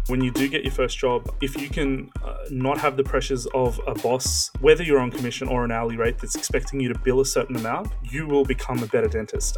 When you do get your first job, if you can not have the pressures of a boss, whether you're on commission or an hourly rate that's expecting you to bill a certain amount, you will become a better dentist.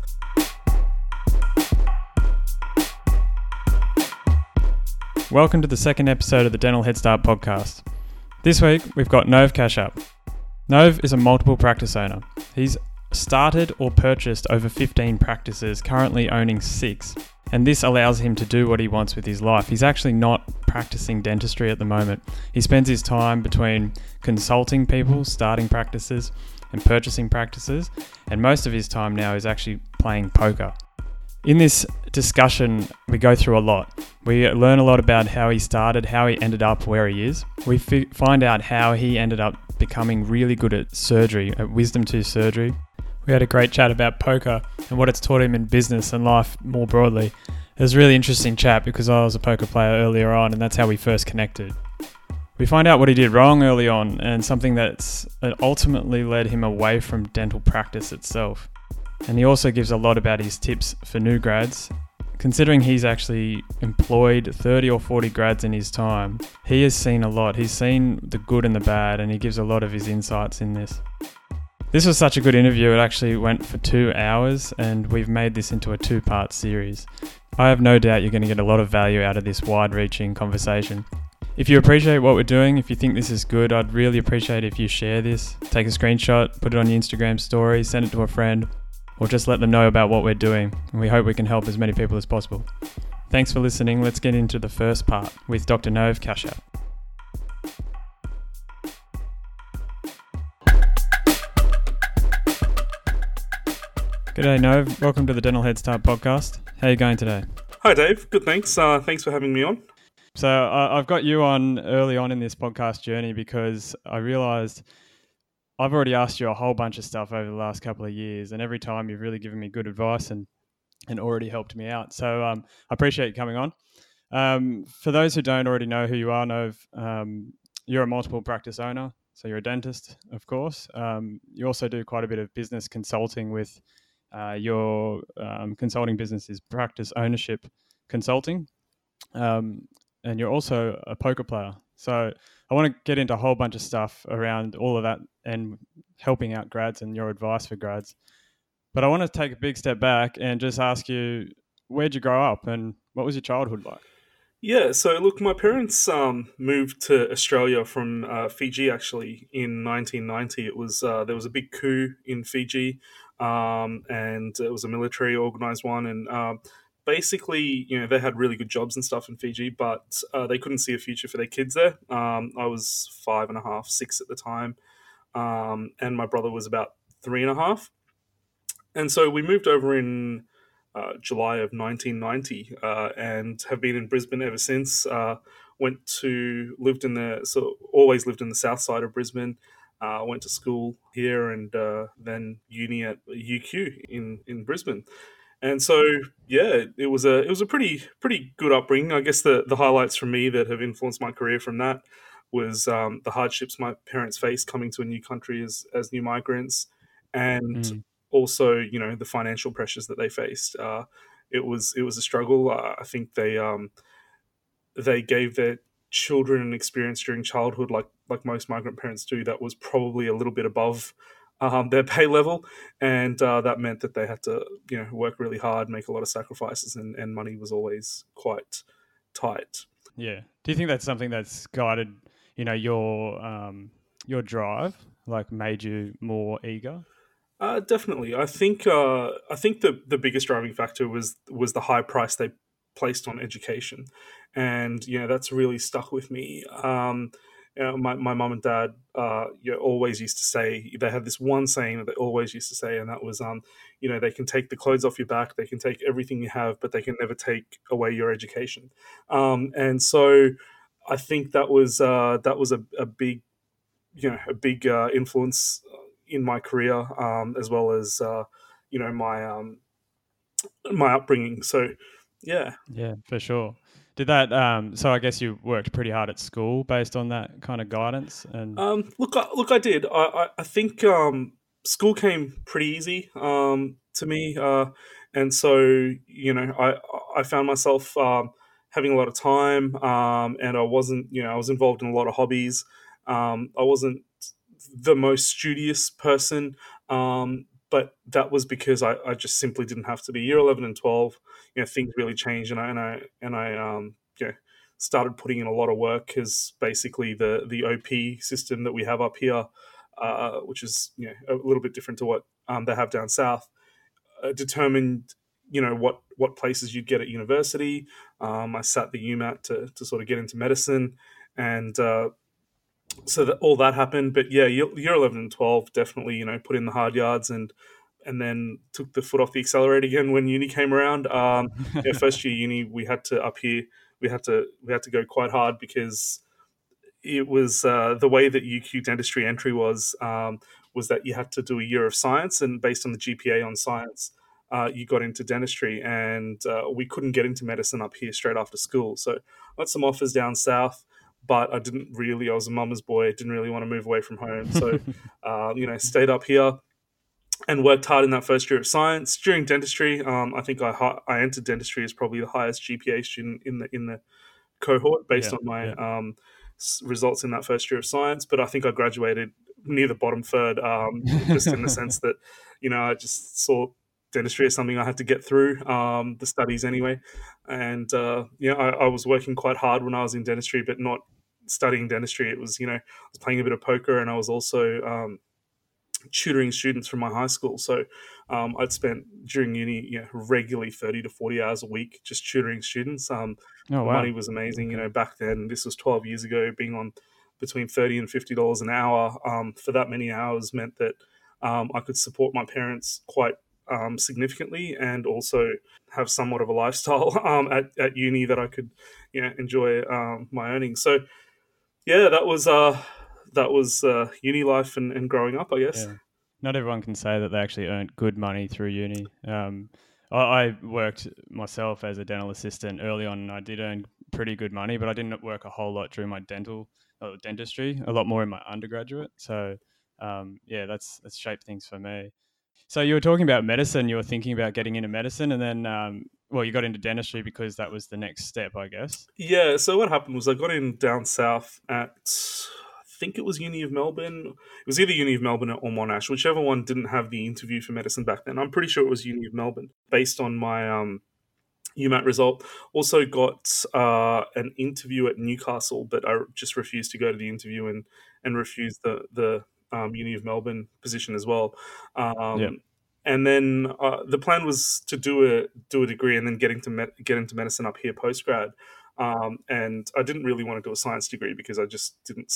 Welcome to the second episode of the Dental Head Start podcast. This week, we've got Nove Kashyap. Nove is a multiple practice owner. He's started or purchased over 15 practices, currently owning 6. And this allows him to do what he wants with his life. He's actually not practicing dentistry at the moment. He spends his time between consulting people, starting practices, and purchasing practices. And most of his time now is actually playing poker. In this discussion, we go through a lot. We learn a lot about how he started, how he ended up where he is. We find out how he ended up becoming really good at surgery, at wisdom tooth surgery. We had a great chat about poker and what it's taught him in business and life more broadly. It was a really interesting chat because I was a poker player earlier on, and that's how we first connected. We find out what he did wrong early on and something that ultimately led him away from dental practice itself. And he also gives a lot about his tips for new grads. Considering he's actually employed 30 or 40 grads in his time, he has seen a lot. He's seen the good and the bad, and he gives a lot of his insights in this. This was such a good interview. It actually went for 2 hours, and we've made this into a 2-part series. I have no doubt you're going to get a lot of value out of this wide-reaching conversation. If you appreciate what we're doing, if you think this is good, I'd really appreciate if you share this. Take a screenshot, put it on your Instagram story, send it to a friend, or just let them know about what we're doing. And we hope we can help as many people as possible. Thanks for listening. Let's get into the first part with Dr. Nove Kashyap. G'day, Nove. Welcome to the Dental Head Start podcast. How are you going today? Hi, Dave. Good, thanks. Thanks for having me on. So I've got you on early on in this podcast journey because I realised I've already asked you a whole bunch of stuff over the last couple of years, and every time you've really given me good advice and already helped me out. So I appreciate you coming on. For those who don't already know who you are, Nove, you're a multiple practice owner. So you're a dentist, of course. You also do quite a bit of business consulting with your consulting business is Practice Ownership Consulting. And you're also a poker player. So I want to get into a whole bunch of stuff around all of that and helping out grads and your advice for grads. But I want to take a big step back and just ask you, where'd you grow up and what was your childhood like? Yeah, so look, my parents moved to Australia from Fiji actually in 1990. It was there was a big coup in Fiji, and it was a military organized one, and basically, they had really good jobs and stuff in Fiji, but they couldn't see a future for their kids there. I was 5.5, 6 at the time, and my brother was about 3.5, and so we moved over in July of 1990, and have been in Brisbane ever since. Always lived in the south side of Brisbane. Went to school here, and then uni at UQ in Brisbane. And so, yeah, it was a pretty good upbringing. I guess the highlights for me that have influenced my career from that was the hardships my parents faced coming to a new country as new migrants, and also the financial pressures that they faced. It was a struggle. I think they gave their children an experience during childhood, like most migrant parents do, that was probably a little bit above their pay level, and that meant that they had to work really hard, make a lot of sacrifices, and money was always quite tight. Yeah. Do you think that's something that's guided your drive, like made you more eager? Definitely. I think the biggest driving factor was the high price they placed on education, and that's really stuck with me. My mum and dad always used to say, they had this one saying that they always used to say, and that was they can take the clothes off your back, they can take everything you have, but they can never take away your education. And so I think that was a big influence in my career, as well as my upbringing. So yeah. Yeah, for sure. Did that? So I guess you worked pretty hard at school based on that kind of guidance. And Look, I did. I think school came pretty easy to me, and so I found myself having a lot of time, and I wasn't, I was involved in a lot of hobbies. I wasn't the most studious person, but that was because I just simply didn't have to be. Year 11 and 12, things really changed, and I started putting in a lot of work because basically the OP system that we have up here, which is a little bit different to what they have down south, determined what places you'd get at university. I sat the UMAT to sort of get into medicine, and so that all that happened. But yeah, year 11 and 12 definitely put in the hard yards, and then took the foot off the accelerator again when uni came around. First year uni, we had to up here. We had to go quite hard because it was the way that UQ dentistry entry was that you had to do a year of science, and based on the GPA on science, you got into dentistry, and we couldn't get into medicine up here straight after school. So I got some offers down south, but I didn't really. I was a mama's boy. I didn't really want to move away from home, so stayed up here and worked hard in that first year of science. During dentistry, I think I entered dentistry as probably the highest GPA student in the cohort based Yeah, on my yeah. results in that first year of science. But I think I graduated near the bottom third, just in the sense that I just saw dentistry as something I had to get through, the studies anyway. And I was working quite hard when I was in dentistry, but not studying dentistry. It was I was playing a bit of poker, and I was also tutoring students from my high school. So I'd spent during uni, regularly 30 to 40 hours a week just tutoring students. Oh, The wow. money was amazing. Okay. Back then, this was 12 years ago, being on between $30 and $50 an hour for that many hours meant that I could support my parents quite significantly, and also have somewhat of a lifestyle at uni that I could enjoy my earnings. So yeah, that was uni life and growing up, I guess. Yeah. Not everyone can say that they actually earned good money through uni. I worked myself as a dental assistant early on, and I did earn pretty good money, but I didn't work a whole lot during my dentistry, a lot more in my undergraduate. So, yeah, that's shaped things for me. So you were talking about medicine. You were thinking about getting into medicine, and then, well, you got into dentistry because that was the next step, I guess. Yeah, so what happened was I got in down south at, I think it was Uni of Melbourne. It was either Uni of Melbourne or Monash, whichever one didn't have the interview for medicine back then. I'm pretty sure it was Uni of Melbourne, based on my UMAT result. Also got an interview at Newcastle, but I just refused to go to the interview, and refused the Uni of Melbourne position as well. Yeah. And then the plan was to do a degree and then get into medicine up here post grad. And I didn't really want to do a science degree because I just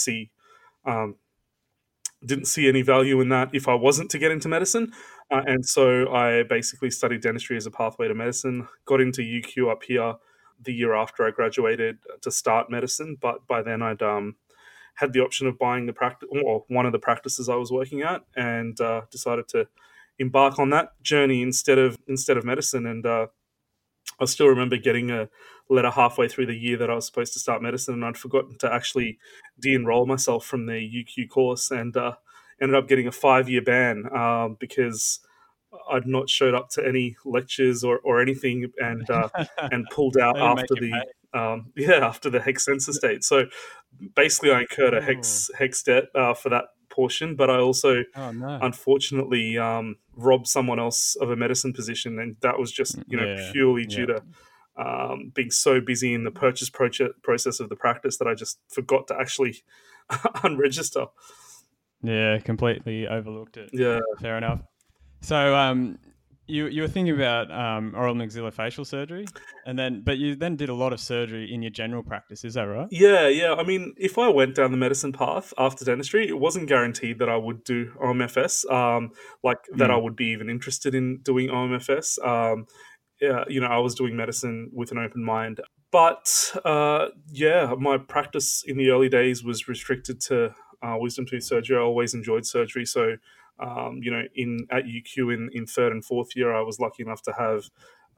um, didn't see any value in that if I wasn't to get into medicine. And so I basically studied dentistry as a pathway to medicine, got into UQ up here the year after I graduated to start medicine. But by then I'd had the option of buying the practice, or one of the practices I was working at, and decided to embark on that journey instead of medicine. And I still remember getting a letter halfway through the year that I was supposed to start medicine, and I'd forgotten to actually de-enroll myself from the UQ course, and ended up getting a 5-year ban because I'd not showed up to any lectures or anything, and pulled out They didn't make after you the pay. after the hex census date. So basically, I incurred a Oh, hex debt for that portion, but I also oh no. unfortunately robbed someone else of a medicine position, and that was just Yeah, purely due yeah, to being so busy in the process of the practice that I just forgot to actually unregister. yeah. Completely overlooked it. Yeah, Fair enough. So, you were thinking about oral maxillofacial surgery, but you then did a lot of surgery in your general practice. Is that right? yeah. I mean, if I went down the medicine path after dentistry, it wasn't guaranteed that I would do OMFS, like that I Mm. would be even interested in doing OMFS. Yeah, I was doing medicine with an open mind. But yeah, my practice in the early days was restricted to wisdom tooth surgery. I always enjoyed surgery, so in at UQ in third and fourth year, I was lucky enough to have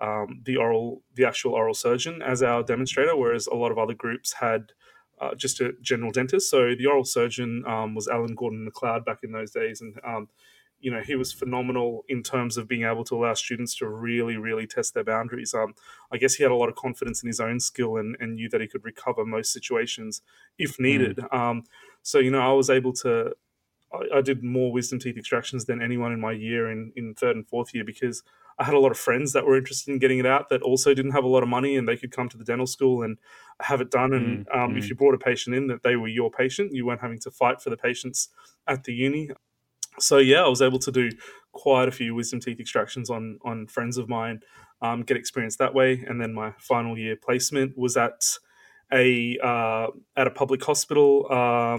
the actual oral surgeon as our demonstrator, whereas a lot of other groups had just a general dentist. So the oral surgeon was Alan Gordon McLeod back in those days, and he was phenomenal in terms of being able to allow students to really, really test their boundaries. I guess he had a lot of confidence in his own skill and knew that he could recover most situations if Mm. needed. So, I was able to. I did more wisdom teeth extractions than anyone in my year in third and fourth year, because I had a lot of friends that were interested in getting it out that also didn't have a lot of money, and they could come to the dental school and have it done. And Mm. if Mm. you brought a patient in, that they were your patient, you weren't having to fight for the patients at the uni. So yeah, I was able to do quite a few wisdom teeth extractions on friends of mine, get experience that way. And then my final year placement was a at a public hospital,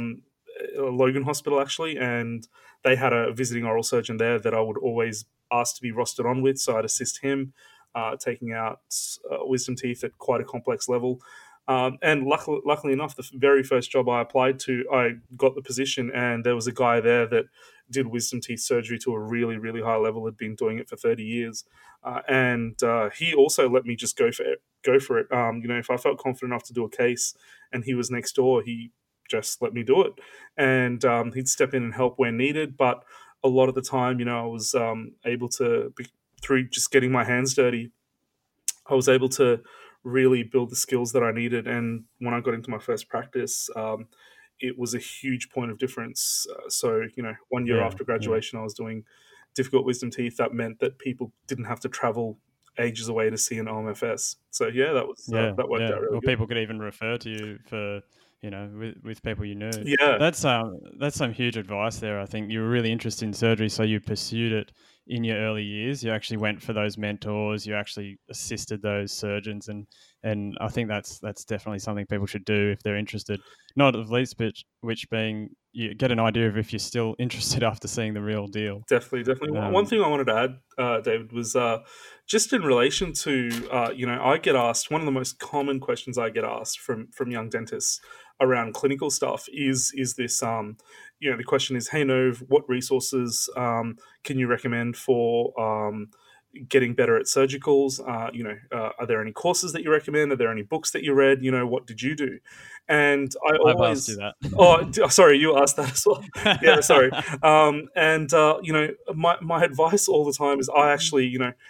Logan Hospital actually, and they had a visiting oral surgeon there that I would always ask to be rostered on with, so I'd assist him taking out wisdom teeth at quite a complex level. And luckily enough, the very first job I applied to, I got the position, and there was a guy there that did wisdom teeth surgery to a really, really high level, had been doing it for 30 years. And he also let me just go for it. If I felt confident enough to do a case and he was next door, he just let me do it. And he'd step in and help where needed. But a lot of the time, I was able to, through just getting my hands dirty, I was able to really build the skills that I needed. And when I got into my first practice, it was a huge point of difference. So, 1 year Yeah. after Yeah. graduation, I was doing difficult wisdom teeth. That meant that people didn't have to travel ages away to see an OMFS. So, yeah, Yeah, that worked yeah. out really Or good. people could even refer to you for, with people you knew. Yeah, That's some huge advice there. I think you were really interested in surgery, so you pursued it in your early years. You actually went for those mentors. You actually assisted those surgeons, and I think that's definitely something people should do if they're interested. Not of least which being you get an idea of if you're still interested after seeing the real deal. definitely, definitely. One Um, thing I wanted to add, David, was just in relation to I get asked, one of the most common questions I get asked from young dentists around clinical stuff is this. The question is, hey Nov, what resources can you recommend for getting better at surgicals? Are there any courses that you recommend? Are there any books that you read? What did you do? And I I've asked you always, oh, that. sorry, you asked that as well. Yeah, sorry. And my advice all the time is, I actually,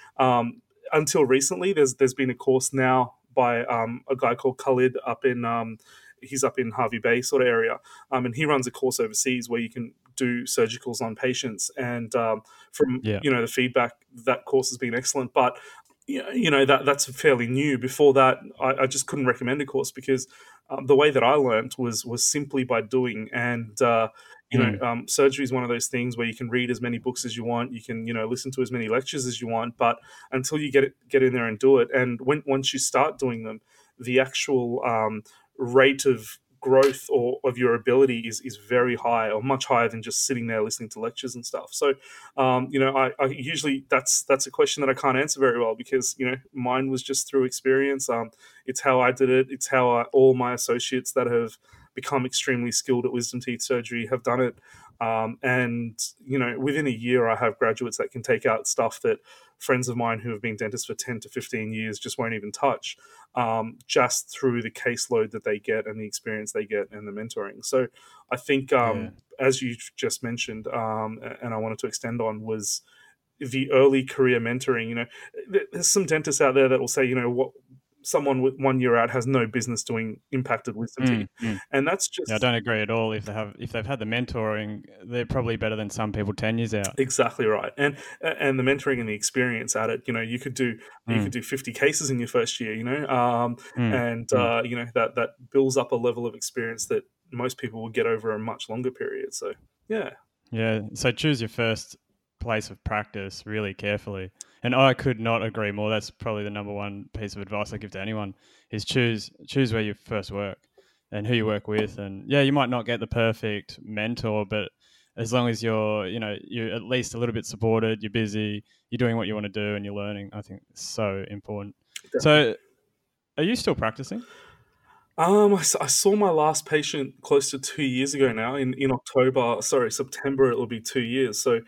until recently, there's been a course now by a guy called Khalid up in he's up in Harvey Bay sort of area, and he runs a course overseas where you can do surgicals on patients. And from Yeah. the feedback, that course has been excellent. But that's fairly new. Before that, I just couldn't recommend a course, because the way that I learned was simply by doing. And Mm. surgery is one of those things where you can read as many books as you want, you can listen to as many lectures as you want, but until you get in there and do it, and once you start doing them, the actual rate of growth or of your ability is very high, or much higher than just sitting there listening to lectures and stuff. So I usually, that's a question that I can't answer very well, because mine was just through experience. It's how I did it. It's how all my associates that have become extremely skilled at wisdom teeth surgery have done it. And within a year, I have graduates that can take out stuff that friends of mine who have been dentists for 10 to 15 years just won't even touch, just through the caseload that they get and the experience they get and the mentoring. So I think, Yeah. as you just mentioned, and I wanted to extend on, was the early career mentoring. There's some dentists out there that will say, what someone with 1 year out has no business doing impacted wisdom teeth, Mm. Mm. and that's Yeah, I just don't agree at all. If they've had the mentoring, they're probably better than some people 10 years out. exactly right. And the mentoring and the experience at it, you could Mm. do 50 cases in your first year, Mm. and Mm. that builds up a level of experience that most people will get over a much longer period. So yeah. Yeah. So choose your first place of practice really carefully. And I could not agree more. That's probably the number one piece of advice I give to anyone is choose where you first work and who you work with. And yeah, you might not get the perfect mentor, but as long as you're at least a little bit supported, you're busy, you're doing what you want to do and you're learning, I think it's so important. So are you still practicing? I saw my last patient close to 2 years ago now, in October. Sorry, September. It'll be 2 years. So,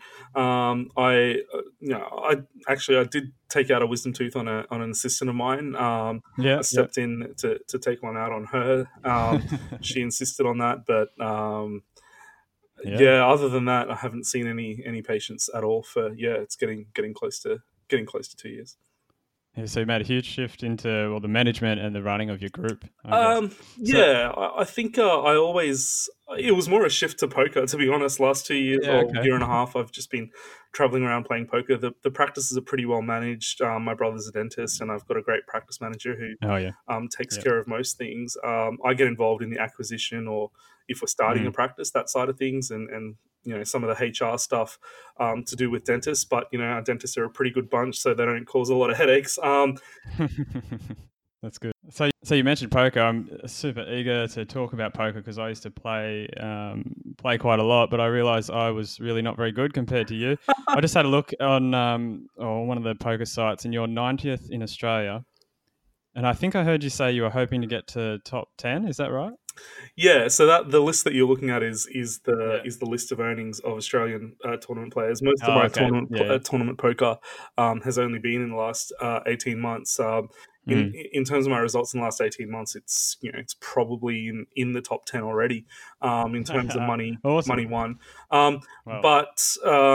I did take out a wisdom tooth on an assistant of mine. I Yeah, yeah. stepped in to take one out on her. She insisted on that, but Yeah. Yeah, other than that, I haven't seen any patients at all for, it's getting close to 2 years. Yeah, so you made a huge shift into the management and the running of your group, I guess. So Yeah, I think I always it was more a shift to poker, to be honest. Last 2 years yeah, or okay. year and a half, I've just been traveling around playing poker. The practices are pretty well managed. My brother's a dentist, and I've got a great practice manager who Oh yeah. takes Yeah. care of most things. I get involved in the acquisition, or if we're starting a Mm. practice, that side of things, and some of the HR stuff to do with dentists. But our dentists are a pretty good bunch, so they don't cause a lot of headaches. That's good. So you mentioned poker. I'm super eager to talk about poker because I used to play quite a lot, but I realized I was really not very good compared to you. I just had a look on one of the poker sites, and you're 90th in Australia. And I think I heard you say you were hoping to get to top 10. Is that right? Yeah, so that the list that you're looking at is the Yeah. is the list of earnings of Australian tournament players. Most of Oh, my okay. Yeah. tournament poker has only been in the last 18 months. In Mm. in terms of my results in the last 18 months, it's probably in the top 10 already in terms of money Awesome. won. Well, But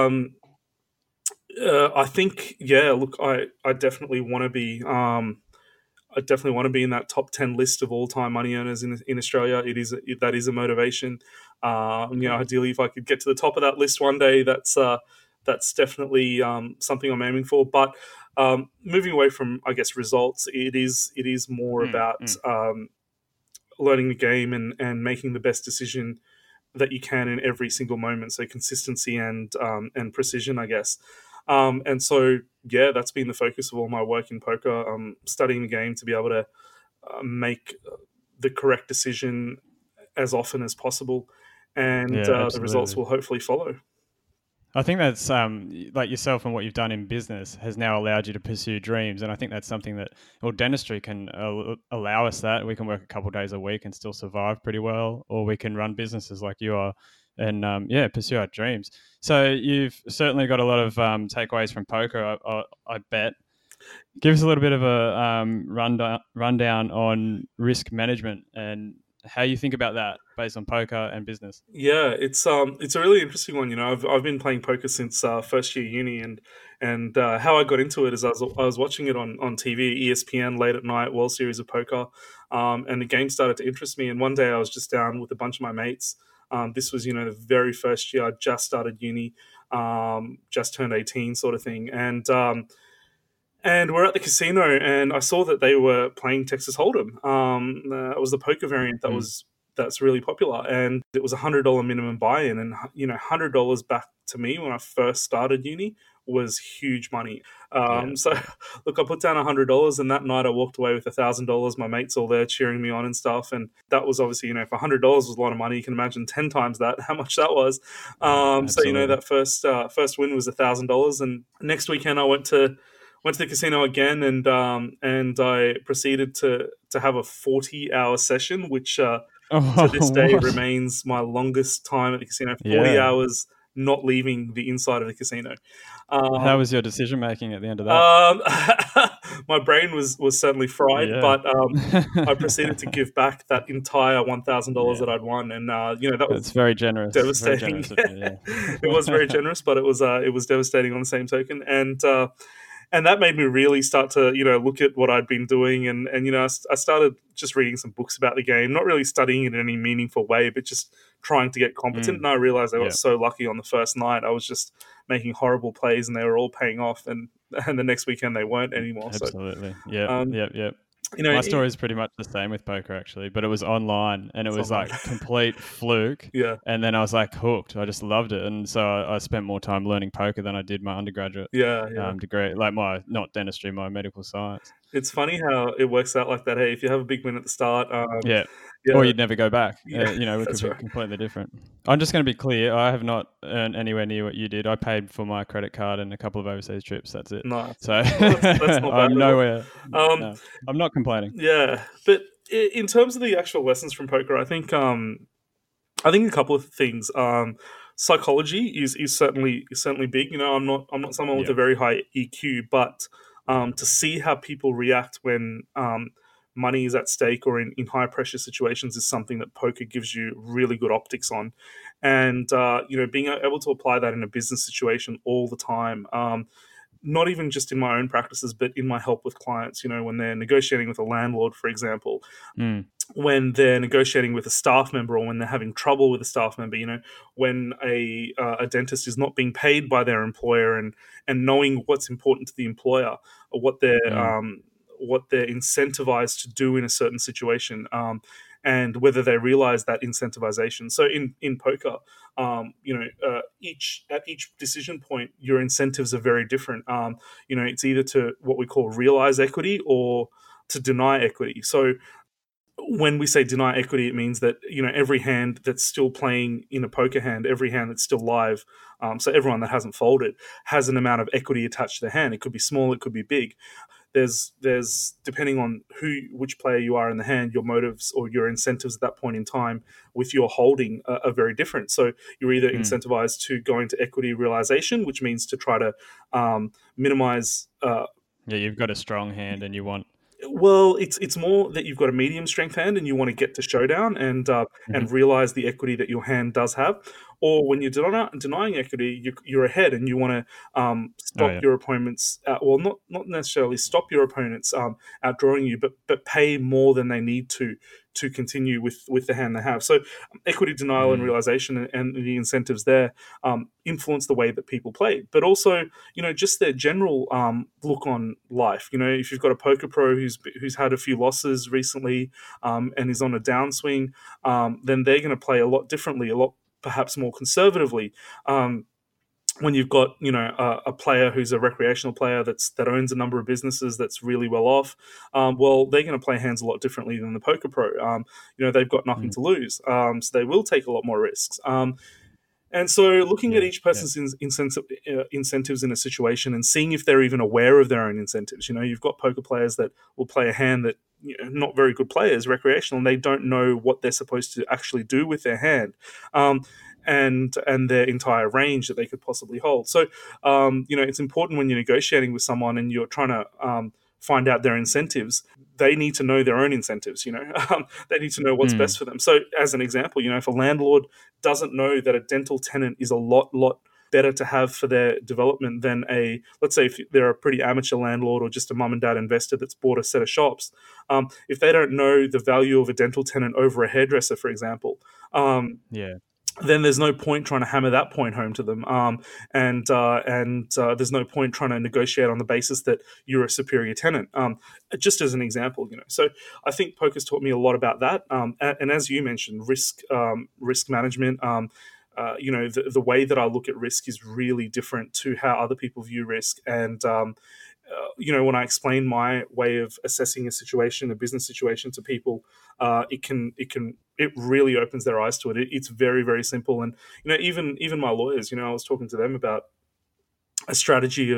I think, look, I definitely want to be. I definitely want to be in that top 10 list of all-time money earners in Australia. That is a motivation. cool. Ideally, if I could get to the top of that list one day, that's definitely something I'm aiming for. But moving away from, I guess, results, it is more Mm, about mm. learning the game and making the best decision that you can in every single moment. So consistency and precision, I guess. And so, that's been the focus of all my work in poker. Studying the game to be able to make the correct decision as often as possible, and Yeah, the results absolutely. will hopefully follow. I think that's like yourself and what you've done in business has now allowed you to pursue dreams, and I think that's something that dentistry can allow us that we can work a couple of days a week and still survive pretty well, or we can run businesses like you are, and pursue our dreams. So you've certainly got a lot of takeaways from poker, I bet. Give us a little bit of a rundown on risk management and how you think about that based on poker and business. Yeah, it's a really interesting one. I've been playing poker since first year uni, and how I got into it is I was watching it on TV, ESPN late at night, World Series of Poker, and the game started to interest me. And one day I was just down with a bunch of my mates. This was the very first year I just started uni, just turned 18, sort of thing, and we're at the casino, and I saw that they were playing Texas Hold'em. It was the poker variant Mm. that's really popular, and it was $100 minimum buy-in, and $100 back to me when I first started uni was huge money. Yeah, So yeah. look, I put down $100, and that night I walked away with $1,000. My mates all there cheering me on and stuff, and that was obviously, if $100 was a lot of money, you can imagine 10 times that how much that was. So Absolutely. that first win was $1,000, and next weekend I went to the casino again, and I proceeded to have a 40-hour session, which to this Oh, day what? remains my longest time at the casino. 40 Yeah. hours not leaving the inside of the casino. How Um, was your decision making at the end of that? um, my brain was certainly fried, Yeah. but I proceeded to give back that entire $1,000 Yeah. that I'd won, and that That's was very generous. Very devastating. generous of you. It was very Yeah. generous, but it was devastating on the same token, and that made me really start to look at what I'd been doing, and I started just reading some books about the game, not really studying it in any meaningful way, but just trying to get competent. Mm. And I realized I got Yeah. so lucky on the first night. I was just making horrible plays, and they were all paying off, and the next weekend they weren't anymore. So Absolutely. Yep. um, Yep. Yep. you know, My it, story is pretty much the same with poker actually, but it was online and it it's was online. like complete fluke. Yeah, And then I was like hooked. I just loved it, and so I spent more time learning poker than I did my undergraduate yeah, yeah. degree, like my not dentistry, my medical science. It's funny how it works out like that. Hey, if you have a big win at the start, Yeah. Or yeah, you'd never go back. yeah, We could that's be right. completely different. I'm just going to be clear. I have not earned anywhere near what you did. I paid for my credit card and a couple of overseas trips. That's it. Nice. So Well, that's not bad I'm at all. nowhere. Um, No, I'm not complaining. yeah, but in terms of the actual lessons from poker, I think a couple of things. Psychology is certainly big. I'm not someone with Yeah. a very high EQ, but to see how people react money is at stake or in high pressure situations is something that poker gives you really good optics on. And being able to apply that in a business situation all the time, not even just in my own practices, but in my help with clients, when they're negotiating with a landlord, for example, Mm. when they're negotiating with a staff member, or when they're having trouble with a staff member, when a dentist is not being paid by their employer, and knowing what's important to the employer, or Mm. what they're incentivized to do in a certain situation, and whether they realize that incentivization. So in poker, each decision point, your incentives are very different. It's either to what we call realize equity or to deny equity. So when we say deny equity, it means that every hand that's still playing in a poker hand, every hand that's still live, so everyone that hasn't folded, has an amount of equity attached to the hand. It could be small, it could be big. There's depending on which player you are in the hand, your motives or your incentives at that point in time with your holding are very different. So you're either Mm. incentivized to go into equity realization, which means to try to minimize. Yeah, you've got a strong hand and you want. Well, it's more that you've got a medium strength hand and you want to get to showdown and Mhm. realize the equity that your hand does have. Or when you're denying equity, you're ahead and you want to Oh, stop yeah. your opponents. Well, not necessarily stop your opponents outdrawing you, but pay more than they need to continue with the hand they have. So equity denial and Mm. realization and the incentives there influence the way that people play, but also just their general look on life. If you've got a poker pro who's had a few losses recently and is on a downswing, then they're going to play a lot differently, a lot perhaps more conservatively. When you've got a player who's a recreational player that owns a number of businesses, that's really well off, well, they're going to play hands a lot differently than the poker pro. They've got nothing Mm. to lose, so they will take a lot more risks. And so looking at Yeah. each Yeah. person's incentives in a situation and seeing if they're even aware of their own incentives. You've got poker players that will play a hand that, not very good players, recreational, and they don't know what they're supposed to actually do with their hand. Um, and their entire range that they could possibly hold. So, it's important when you're negotiating with someone and you're trying to find out their incentives. They need to know their own incentives. They need to know what's Mm. best for them. So, as an example, if a landlord doesn't know that a dental tenant is a lot better to have for their development than let's say if they're a pretty amateur landlord or just a mum and dad investor that's bought a set of shops, if they don't know the value of a dental tenant over a hairdresser, for example, Yeah. then there's no point trying to hammer that point home to them. And there's no point trying to negotiate on the basis that you're a superior tenant. Just as an example, So I think poker's taught me a lot about that. And as you mentioned, risk management. The way that I look at risk is really different to how other people view risk. And when I explain my way of assessing a situation, a business situation, to people, it really opens their eyes to it. It's very, very simple. And even my lawyers, I was talking to them about a strategy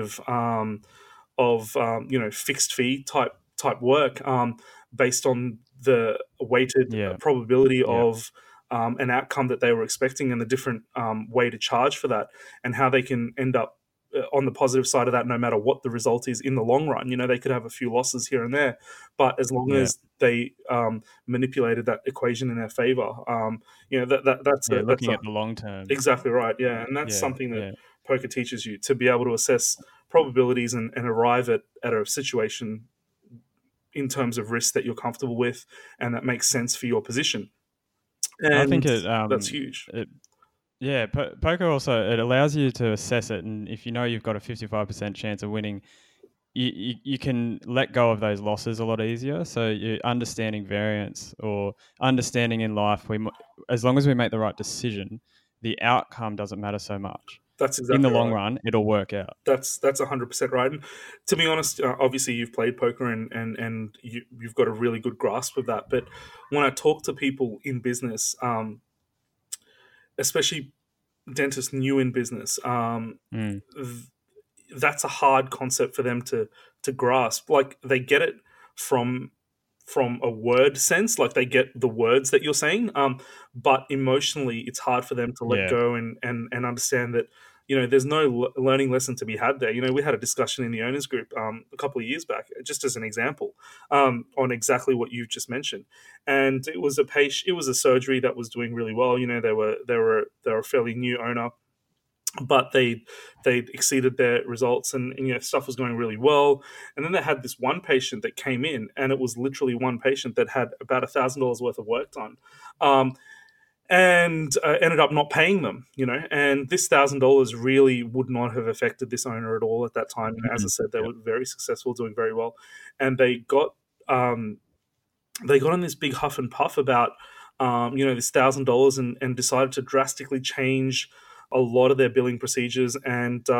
of fixed fee type work, based on the weighted Yeah. probability Yeah. of an outcome that they were expecting, and the different way to charge for that, and how they can end up on the positive side of that no matter what the result is in the long run. They could have a few losses here and there, but as long Yeah. as they manipulated that equation in their favor, that's Yeah. that's Looking a at the long term. exactly right. Yeah, and that's Yeah. something that Yeah. poker teaches you, to be able to assess probabilities and arrive at a situation in terms of risk that you're comfortable with and that makes sense for your position. I think And it that's huge. it yeah, poker also, it allows you to assess it, and if you know you've got a 55% chance of winning, you can let go of those losses a lot easier. So you're understanding variance or understanding in life, as long as we make the right decision, the outcome doesn't matter so much. That's In the exactly long right. run, it'll work out. That's 100% right. And to be honest, obviously you've played poker and you've got a really good grasp of that. But when I talk to people in business, especially dentists new in business, Mm. that's a hard concept for them to grasp. Like, they get it from a word sense, like they get the words that you're saying, but emotionally it's hard for them to let Yeah. go and understand that there's no learning lesson to be had there. We had a discussion in the owners group a couple of years back, just as an example, on exactly what you've just mentioned. And it was a surgery that was doing really well. They were a fairly new owner, but they exceeded their results, and stuff was going really well. And then they had this one patient that came in, and it was literally one patient that had about $1,000 worth of work done. And ended up not paying them, and this $1,000 really would not have affected this owner at all at that time. As I said, they were very successful, doing very well, and they got in this big huff and puff about this $1,000, and decided to drastically change a lot of their billing procedures, and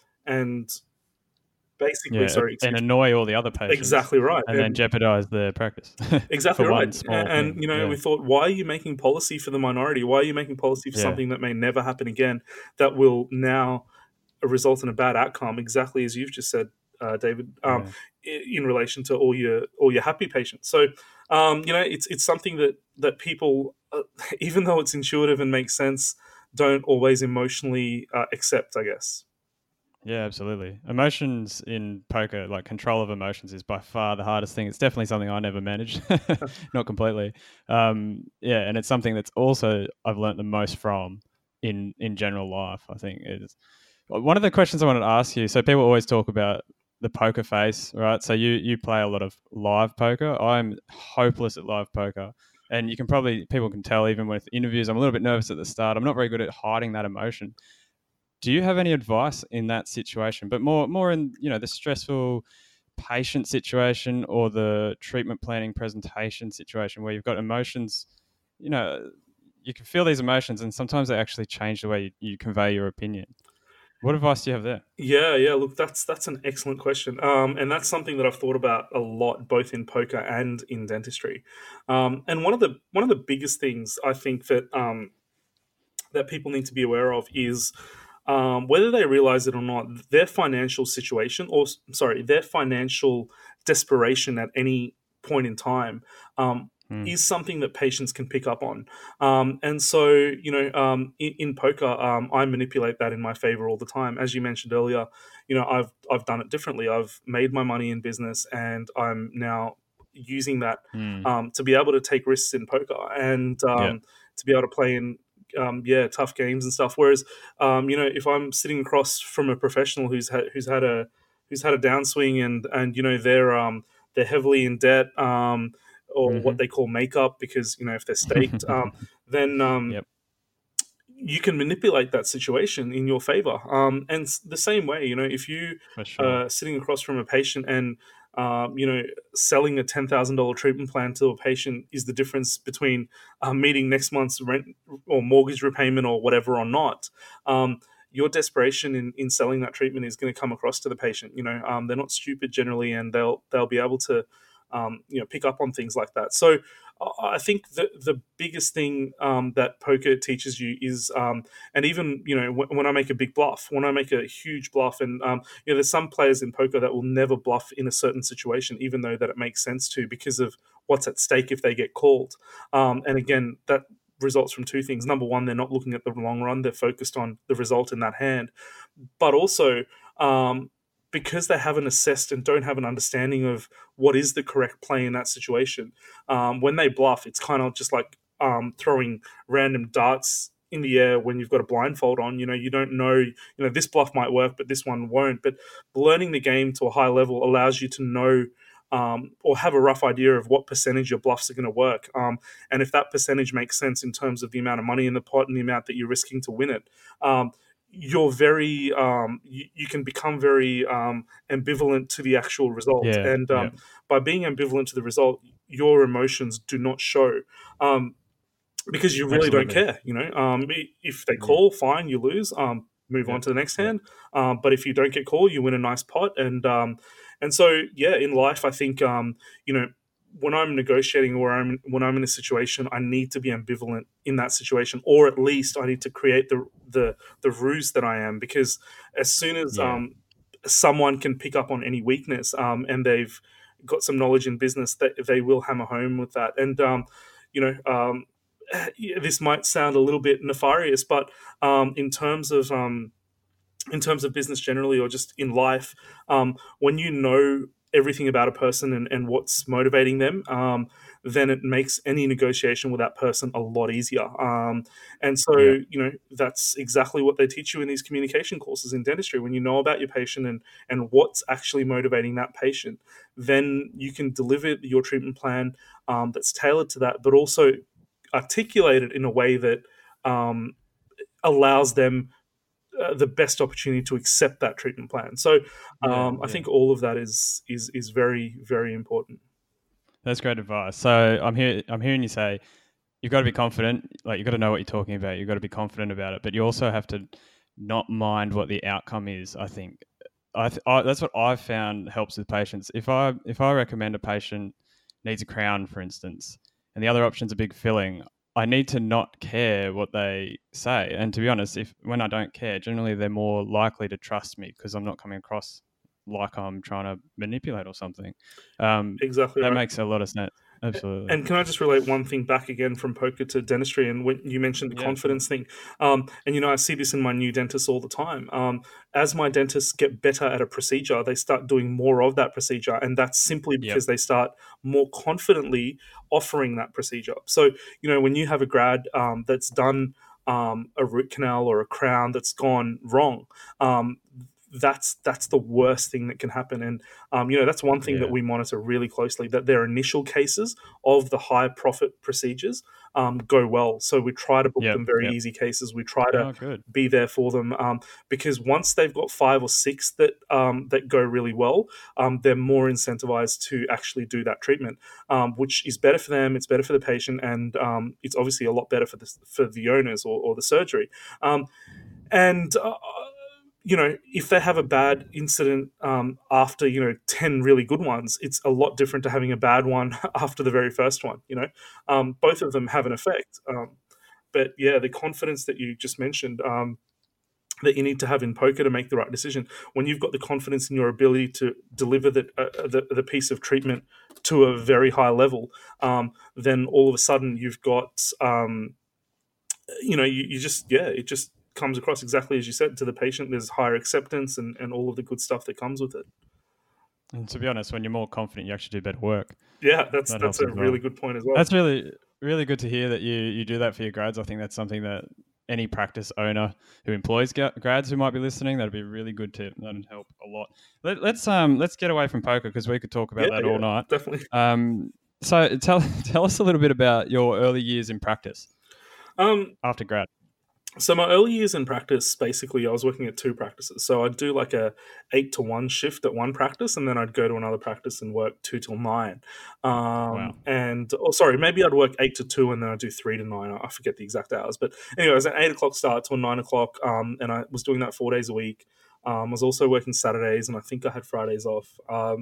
basically, and annoy all the other patients. Exactly right. And then jeopardize their practice. Exactly right. And we thought, why are you making policy for the minority? Why are you making policy for something that may never happen again, that will now result in a bad outcome, exactly as you've just said, David, in relation to all your happy patients. So, it's something that people, even though it's intuitive and makes sense, don't always emotionally accept, I guess. Yeah, absolutely. Emotions in poker, like control of emotions, is by far the hardest thing. It's definitely something I never managed, not completely. And it's something that's also I've learned the most from in general life. I think is one of the questions I wanted to ask you. So people always talk about the poker face, right? So you play a lot of live poker. I'm hopeless at live poker. And people can tell even with interviews, I'm a little bit nervous at the start. I'm not very good at hiding that emotion. Do you have any advice in that situation? But more in the stressful patient situation or the treatment planning presentation situation where you've got emotions. You can feel these emotions, and sometimes they actually change the way you convey your opinion. What advice do you have there? Yeah. Look, that's an excellent question, and that's something that I've thought about a lot, both in poker and in dentistry. And one of the biggest things I think that people need to be aware of is, whether they realize it or not, their financial situation, their financial desperation at any point in time, is something that patients can pick up on. And so, in poker, I manipulate that in my favor all the time. As you mentioned earlier, I've done it differently. I've made my money in business, and I'm now using that to be able to take risks in poker, and to be able to play in tough games and stuff. Whereas, if I'm sitting across from a professional who's had a downswing, and they're heavily in debt, or what they call makeup, because if they're staked, then you can manipulate that situation in your favor. And the same way, if you sitting across from a patient, and selling a $10,000 treatment plan to a patient is the difference between meeting next month's rent or mortgage repayment or whatever or not. Your desperation in selling that treatment is going to come across to the patient. They're not stupid generally, and they'll be able to pick up on things like that. So I think the biggest thing that poker teaches you is, and even when I make a big bluff, when I make a huge bluff, and there's some players in poker that will never bluff in a certain situation, even though that it makes sense to, because of what's at stake if they get called. And again, that results from two things. Number one, they're not looking at the long run; they're focused on the result in that hand. But also, because they haven't assessed and don't have an understanding of what is the correct play in that situation, when they bluff, it's kind of just like throwing random darts in the air when you've got a blindfold on. You don't know, this bluff might work, but this one won't. But learning the game to a high level allows you to know, or have a rough idea of what percentage your bluffs are going to work. And if that percentage makes sense in terms of the amount of money in the pot and the amount that you're risking to win it, you're very you can become very ambivalent to the actual result. By being ambivalent to the result, your emotions do not show, because you really don't care. If they call, fine, you lose, move on to the next hand. But if you don't get called, you win a nice pot. And so in life, I think when I'm negotiating, or when I'm in a situation, I need to be ambivalent in that situation, or at least I need to create the ruse that I am, because as soon as someone can pick up on any weakness, and they've got some knowledge in business, that they will hammer home with that. And this might sound a little bit nefarious, but in terms of in terms of business generally or just in life, when you know everything about a person and what's motivating them, then it makes any negotiation with that person a lot easier. And so, Yeah. that's exactly what they teach you in these communication courses in dentistry. When you know about your patient and what's actually motivating that patient, then you can deliver your treatment plan that's tailored to that, but also articulate it in a way that um, allows them the best opportunity to accept that treatment plan. So Yeah. I Yeah. think all of that is very, very important. That's great advice. So I'm hearing you say you've got to be confident. Like you've got to know what you're talking about. You've got to be confident about it, but you also have to not mind what the outcome is. I think that's what I've found helps with patients. If I recommend a patient needs a crown, for instance, and the other option's a big filling, I need to not care what they say. And to be honest, if when I don't care, generally they're more likely to trust me because I'm not coming across like I'm trying to manipulate or something. Exactly That right. makes a lot of sense. Absolutely. And can I just relate one thing back again from poker to dentistry? And when you mentioned the Yeah, sure. confidence thing, and I see this in my new dentists all the time. As my dentists get better at a procedure, they start doing more of that procedure, and that's simply Yep. because they start more confidently offering that procedure. So when you have a grad that's done a root canal or a crown that's gone wrong. That's the worst thing that can happen, and that's one thing that Yeah. we monitor really closely, that their initial cases of the high profit procedures go well. So we try to book Yep. them very Yep. easy cases. We try to Oh, good. be there for them, because once they've got 5 or 6 that go really well, they're more incentivized to actually do that treatment, which is better for them. It's better for the patient, and it's obviously a lot better for the owners or the surgery. And if they have a bad incident after 10 really good ones, it's a lot different to having a bad one after the very first one. Both of them have an effect. But yeah, the confidence that you just mentioned, that you need to have in poker to make the right decision. When you've got the confidence in your ability to deliver the piece of treatment to a very high level, then all of a sudden you've got you just, yeah, it just comes across exactly as you said to the patient. There's higher acceptance and all of the good stuff that comes with it. And to be honest, when you're more confident, you actually do better work. Yeah, that's That that's helps a as really well. good point as well. That's really, really good to hear that you do that for your grads. I think that's something that any practice owner who employs grads who might be listening, that'd be a really good tip. That'd help a lot. Let's get away from poker because we could talk Yeah, about that all yeah, night. definitely. So tell us a little bit about your early years in practice Um, after grad. so my early years in practice, basically, I was working at 2 practices. So I'd do like a 8 to 1 shift at one practice, and then I'd go to another practice and work 2 till 9. Wow. And sorry, maybe I'd work 8 to 2, and then I'd do 3 to 9. I forget the exact hours, but anyway, it was an 8 o'clock start till 9 o'clock, and I was doing that 4 days a week. I was also working Saturdays, and I think I had Fridays off.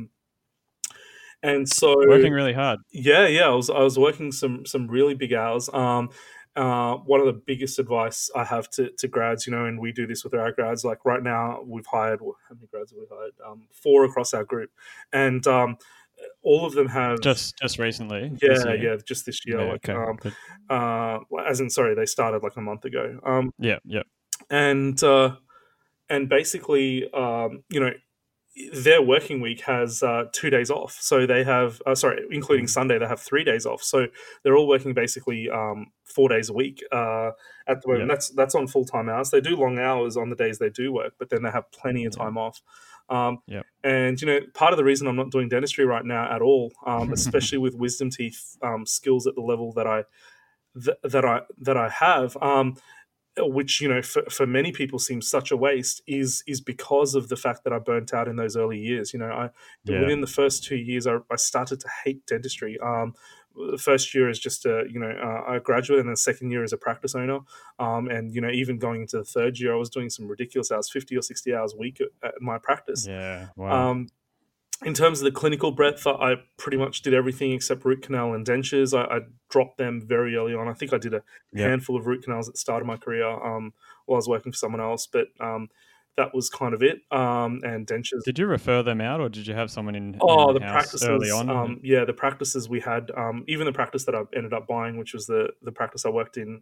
And so Working really hard. yeah, I was working some really big hours. One of the biggest advice I have to grads, and we do this with our grads. Like right now, we've hired, how many grads have we hired? 4 across our group, and all of them have. Just recently this Yeah, year. yeah, just this year. Yeah. Like, Okay. Good. as in, sorry, they started like a month ago. Yeah. Yeah. And basically, their working week has 2 days off. So they have, sorry, including Mm. Sunday, they have 3 days off. So they're all working basically 4 days a week at the moment. Yeah. That's on full time hours. They do long hours on the days they do work, but then they have plenty of Yeah. time off. Um, Yeah. and part of the reason I'm not doing dentistry right now at all, especially with wisdom teeth skills at the level that I have. Which for many people seems such a waste, is because of the fact that I burnt out in those early years. I Yeah. within the first 2 years I started to hate dentistry. The first year is just a graduate, and the second year as a practice owner, and even going into the third year, I was doing some ridiculous hours, 50 or 60 hours a week at my practice. Yeah. Wow. Um, in terms of the clinical breadth, I pretty much did everything except root canal and dentures. I dropped them very early on. I think I did a Yep. handful of root canals at the start of my career while I was working for someone else, but that was kind of it. And dentures. Did you refer them out, or did you have someone Oh, in the house early practices. on? Yeah, the practices we had, even the practice that I ended up buying, which was the practice I worked in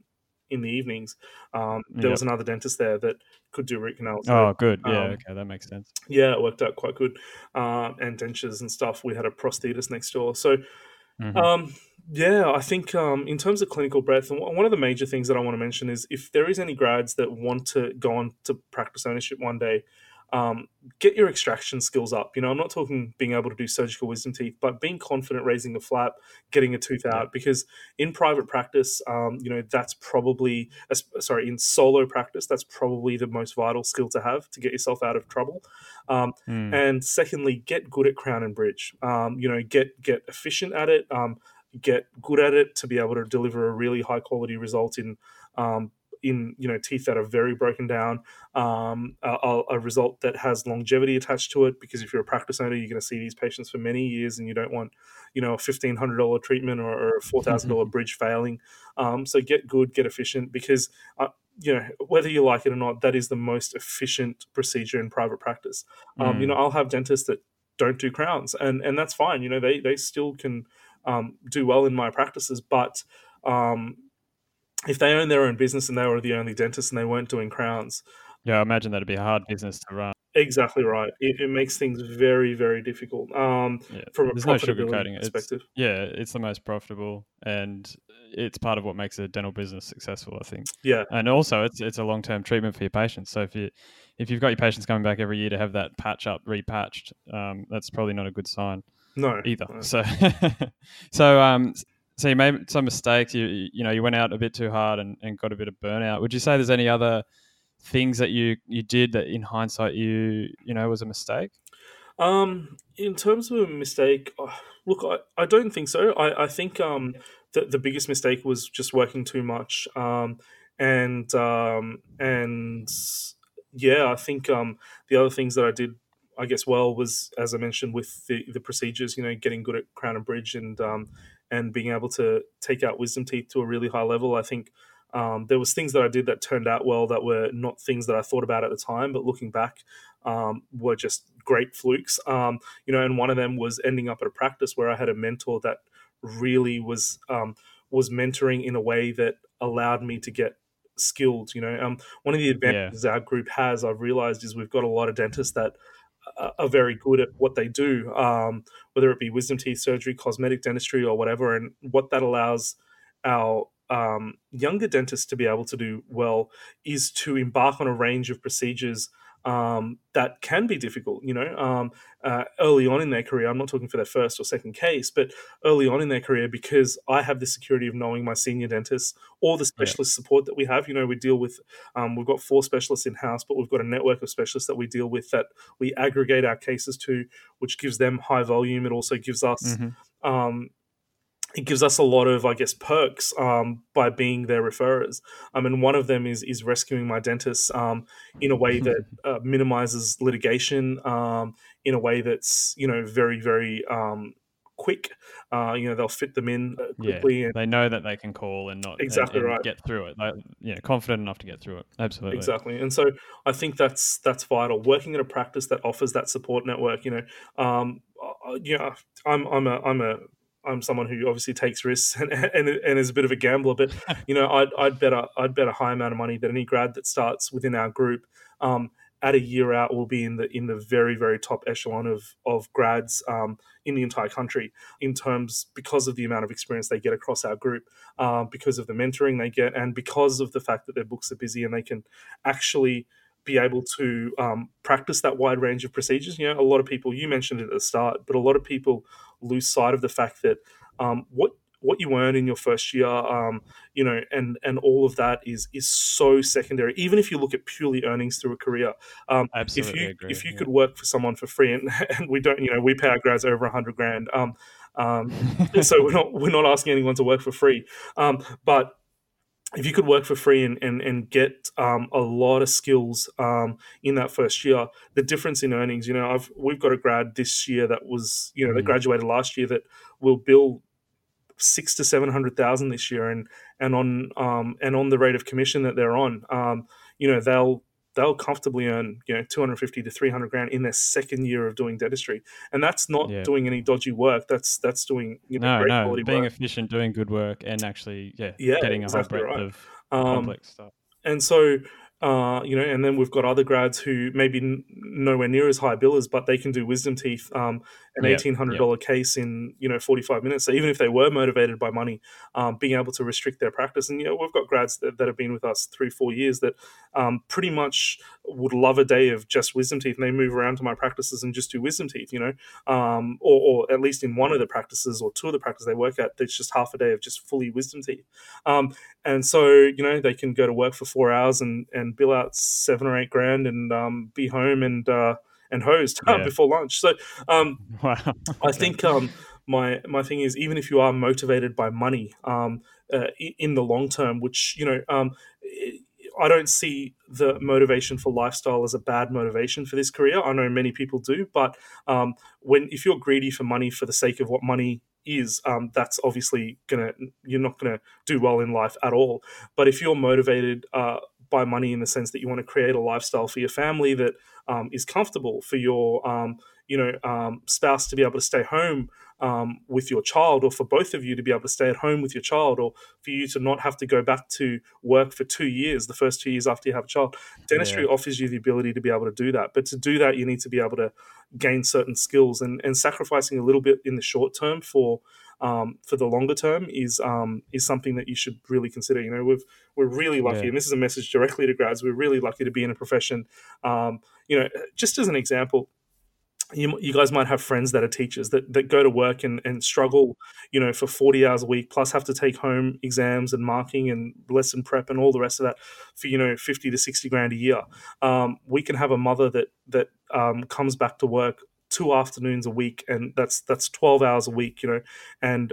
in the evenings, there was Yep. another dentist there that could do root canals. So Oh, good. Yeah. um, Okay, that makes sense. yeah, it worked out quite good. And dentures and stuff. We had a prosthetist next door. So Hmm. um, yeah, I think in terms of clinical breadth, and one of the major things that I want to mention is if there is any grads that want to go on to practice ownership one day, um, get your extraction skills up. I'm not talking being able to do surgical wisdom teeth, but being confident raising a flap, getting a tooth Yep. out. Because in private practice, that's probably, sorry, in solo practice, that's probably the most vital skill to have to get yourself out of trouble. Um, Mm. and secondly, get good at crown and bridge. Get efficient at it. Get good at it to be able to deliver a really high quality result um, in teeth that are very broken down. A result that has longevity attached to it. Because if you're a practice owner, you're going to see these patients for many years, and you don't want a $1,500 treatment or a $4,000 bridge failing. So get good, get efficient, because whether you like it or not, that is the most efficient procedure in private practice. Mm. I'll have dentists that don't do crowns, and that's fine. They still can do well in my practices, but um, if they own their own business and they were the only dentist and they weren't doing crowns, Yeah, I imagine that'd be a hard business to run. exactly right. It makes things very, very difficult Yeah, from a there's no profitability sugarcoating it. perspective. It's the most profitable, and it's part of what makes a dental business successful, I think. Yeah, And also, it's a long-term treatment for your patients. So if you've got your patients coming back every year to have that patch up repatched, that's probably not a good sign no, either. no. So so so you made some mistakes. You went out a bit too hard and got a bit of burnout. Would you say there's any other things that you did that in hindsight was a mistake? In terms of a mistake, look, I don't think so. I think the biggest mistake was just working too much. And yeah, I think the other things that I did, I guess, well, was, as I mentioned, with the procedures. Getting good at crown and bridge, and being able to take out wisdom teeth to a really high level. I think there was things that I did that turned out well that were not things that I thought about at the time, but looking back, were just great flukes. And one of them was ending up at a practice where I had a mentor that really was mentoring in a way that allowed me to get skilled. One of the Yeah. advantages our group has, I've realized, is we've got a lot of dentists that are very good at what they do, whether it be wisdom teeth surgery, cosmetic dentistry, or whatever. And what that allows our younger dentists to be able to do well is to embark on a range of procedures that can be difficult, early on in their career. I'm not talking for their first or second case, but early on in their career, because I have the security of knowing my senior dentists or the Yeah. specialist support that we have. We deal with, we've got 4 specialists in house, but we've got a network of specialists that we deal with that we aggregate our cases to, which gives them high volume. It also gives us, Hmm. um, it gives us a lot of, I guess, perks by being their referrers. And one of them is rescuing my dentists in a way that minimizes litigation, in a way that's very, very quick. They'll fit them in Yeah, quickly. And they know that they can call and not exactly and right. get through it. Like, confident enough to get through it. Absolutely. Exactly, and so I think that's vital. Working in a practice that offers that support network, I'm someone who obviously takes risks and is a bit of a gambler, but I'd bet a high amount of money that any grad that starts within our group, at a year out, will be in the very, very top echelon of grads in the entire country, in terms, because of the amount of experience they get across our group, because of the mentoring they get, and because of the fact that their books are busy and they can actually be able to practice that wide range of procedures. A lot of people, you mentioned it at the start, but a lot of people lose sight of the fact that what you earn in your first year, and all of that is so secondary. Even if you look at purely earnings through a career, if Absolutely you agree. if you Yeah. could work for someone for free, and we don't, we pay our grads over 100 grand. So we're not asking anyone to work for free, but if you could work for free and get a lot of skills in that first year, the difference in earnings, we've got a grad this year that was, that Mm. graduated last year, that will bill 600,000 to 700,000 this year, and on the rate of commission that they're on, they'll comfortably earn 250 to 300 grand in their second year of doing dentistry, and that's not Yeah. doing any dodgy work. That's doing No, great no, quality being work. efficient, doing good work, and actually, Yeah, getting a whole exactly breadth right. of Complex stuff. And so, and then we've got other grads who maybe nowhere near as high billers, but they can do wisdom teeth, an Yeah, yeah, $1,800 case in 45 minutes. So even if they were motivated by money, being able to restrict their practice, and we've got grads that have been with us 3-4 years that pretty much would love a day of just wisdom teeth, and they move around to my practices and just do wisdom teeth, or at least in one of the practices or two of the practices they work at, it's just half a day of just fully wisdom teeth. And so, they can go to work for 4 hours and bill out 7 or 8 grand and be home and hosed yeah. before lunch. So Wow. I think my thing is, even if you are motivated by money in the long term, which I don't see the motivation for lifestyle as a bad motivation for this career. I know many people do, but if you're greedy for money for the sake of what money is, that's obviously you're not gonna do well in life at all. But if you're motivated by money in the sense that you want to create a lifestyle for your family that is comfortable, for your spouse to be able to stay home with your child, or for both of you to be able to stay at home with your child, or for you to not have to go back to work for 2 years, the first 2 years after you have a child, dentistry Yeah, offers you the ability to be able to do that. But to do that, you need to be able to gain certain skills, and sacrificing a little bit in the short term for the longer term is something that you should really consider. We're really lucky, yeah, and this is a message directly to grads. We're really lucky to be in a profession. Just as an example, you guys might have friends that are teachers that go to work and struggle, for 40 hours a week, plus have to take home exams and marking and lesson prep and all the rest of that for, 50 to 60 grand a year. We can have a mother that comes back to work 2 afternoons a week, and that's 12 hours a week, and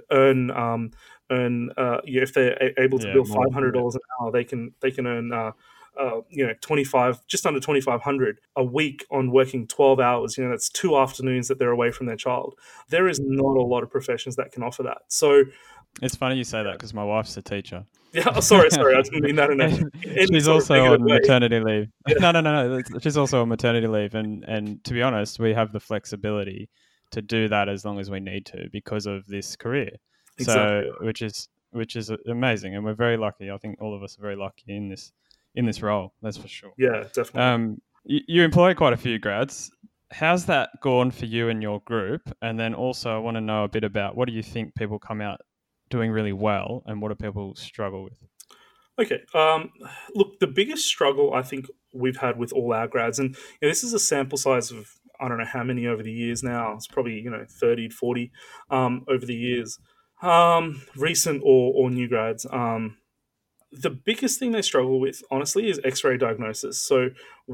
if they're able to yeah. bill More. Yeah, $500 an hour, they can earn 25, just under 2,500 a week on working 12 hours. That's 2 afternoons that they're away from their child. There is not a lot of professions that can offer that. So it's funny you say that because my wife's a teacher. yeah, sorry, I didn't mean that in any She's sort of also negative on way. maternity leave. Yeah, No. She's also on maternity leave, and to be honest, we have the flexibility to do that as long as we need to because of this career. exactly. So, which is amazing, and we're very lucky. I think all of us are very lucky in this role. That's for sure. Yeah, definitely. You employ quite a few grads. How's that gone for you and your group? And then also, I want to know a bit about what do you think people come out doing really well, and what do people struggle with? Okay. Look, the biggest struggle I think we've had with all our grads, and this is a sample size of I don't know how many over the years now. It's probably 30 to 40 over the years, recent or new grads. The biggest thing they struggle with, honestly, is X-ray diagnosis. So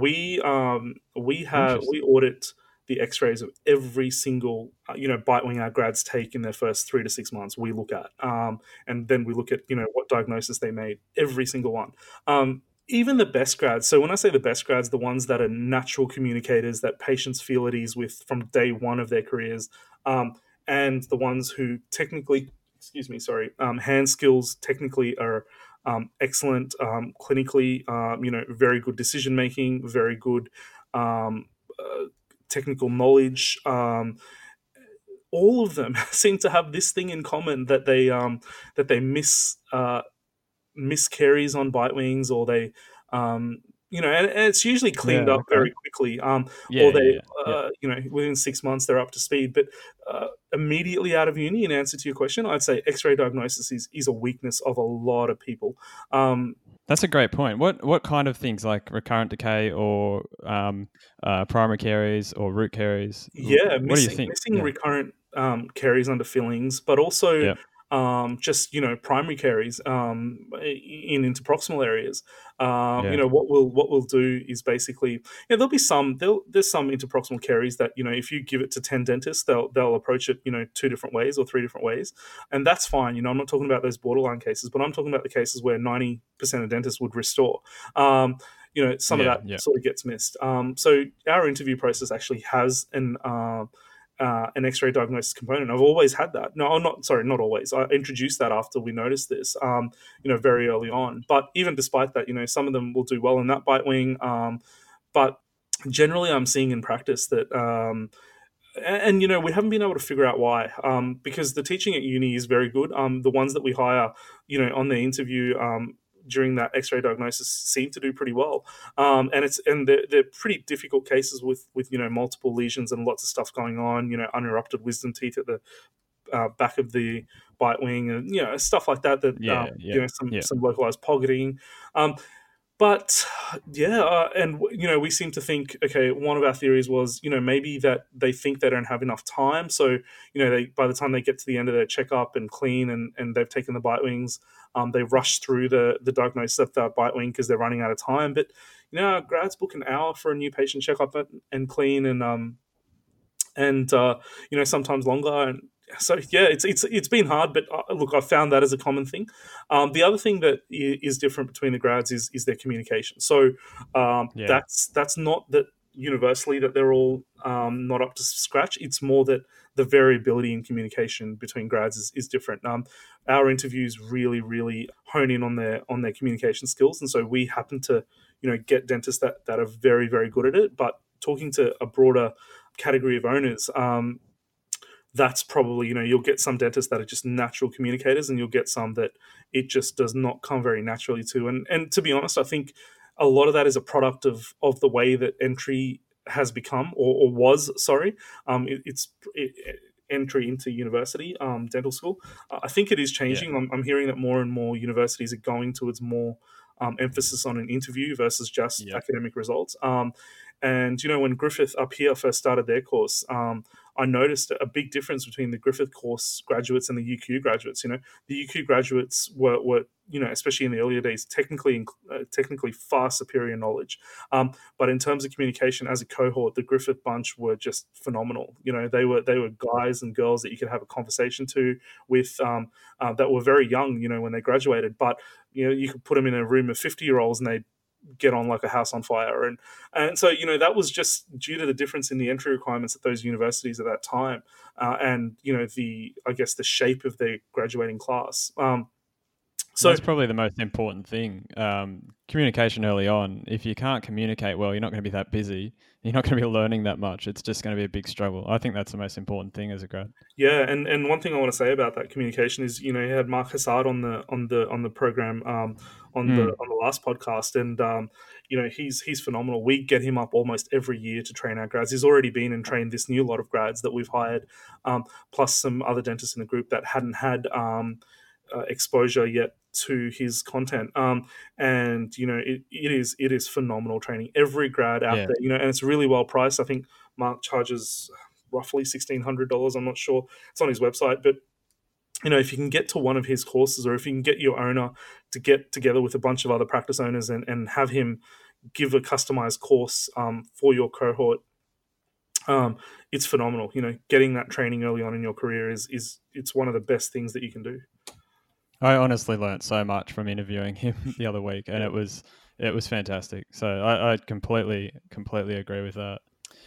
we Interesting. audit the X-rays of every single bite wing our grads take in their first 3 to 6 months. We look at, and then we look at what diagnosis they made, every single one. Even the best grads. So when I say the best grads, the ones that are natural communicators that patients feel at ease with from day one of their careers, and the ones who technically, excuse me, sorry, hand skills technically are excellent, clinically, very good decision making, very good technical knowledge. All of them seem to have this thing in common, that they miss carries on bite wings, or they and it's usually cleaned Yeah. up very Okay. quickly, Yeah. or Yeah. they Yeah. Yeah. within 6 months they're up to speed. But immediately out of uni, in answer to your question, I'd say X-ray diagnosis is a weakness of a lot of people. um, That's a great point. What kind of things like recurrent decay or primary caries or root caries? Yeah, What do you missing think? missing Yeah. recurrent caries under fillings, but also Yeah. just primary caries in interproximal areas. Yeah. What we'll do is basically, there's some interproximal caries that if you give it to 10 dentists, they'll approach it 2 different ways or 3 different ways, and that's fine. I'm not talking about those borderline cases, but I'm talking about the cases where 90% of dentists would restore. Some of Yeah. that Yeah. sort of gets missed. So our interview process actually has an X-ray diagnosis component. I've always had that. No, I'm not. Sorry, not always. I introduced that after we noticed this, very early on. But even despite that, some of them will do well in that bite wing. But generally, I'm seeing in practice that. We haven't been able to figure out why, because the teaching at uni is very good. The ones that we hire, on the interview, during that X-ray diagnosis seem to do pretty well. And they're pretty difficult cases with multiple lesions and lots of stuff going on. Unerupted wisdom teeth at the back of the bite wing, and stuff like that. Some localized pocketing. But yeah, and we seem to think, okay, one of our theories was, maybe that they think they don't have enough time. So, they, by the time they get to the end of their checkup and clean and they've taken the bite wings, they rush through the diagnosis of that bite wing because they're running out of time. But, grads book an hour for a new patient checkup and clean and sometimes longer. And so yeah, it's been hard, but look, I've found that as a common thing. The other thing that is different between the grads is their communication. So that's not that universally that they're all not up to scratch. It's more that the variability in communication between grads is different. Our interviews really hone in on their communication skills, and so we happen to get dentists that are very, very good at it. But talking to a broader category of owners, that's probably, you'll get some dentists that are just natural communicators, and you'll get some that it just does not come very naturally to. And to be honest, I think a lot of that is a product of the way that entry has become, or was, sorry. Entry into university, dental school. I think it is changing. Yeah. I'm hearing that more and more universities are going towards more emphasis on an interview versus just academic results. And, when Griffith up here first started their course, I noticed a big difference between the Griffith course graduates and the UQ graduates. The UQ graduates were especially in the earlier days, technically far superior knowledge. But in terms of communication as a cohort, the Griffith bunch were just phenomenal. They were guys and girls that you could have a conversation with that were very young, when they graduated. But, you could put them in a room of 50-year-olds and they'd get on like a house on fire. And so, that was just due to the difference in the entry requirements at those universities at that time. And, the shape of their graduating class. So that's probably the most important thing. Communication early on. If you can't communicate well, you're not going to be that busy. You're not going to be learning that much. It's just going to be a big struggle. I think that's the most important thing as a grad. Yeah, and one thing I want to say about that communication is, you had Mark Hassard on the program on the last podcast, and he's phenomenal. We get him up almost every year to train our grads. He's already been and trained this new lot of grads that we've hired, plus some other dentists in the group that hadn't had exposure yet to his content. And it is phenomenal training. Every grad out there, and it's really well priced. I think Mark charges roughly $1,600. I'm not sure. It's on his website, but if you can get to one of his courses, or if you can get your owner to get together with a bunch of other practice owners and have him give a customized course for your cohort, it's phenomenal. Getting that training early on in your career it's one of the best things that you can do. I honestly learnt so much from interviewing him the other week, and it was fantastic. So I completely agree with that.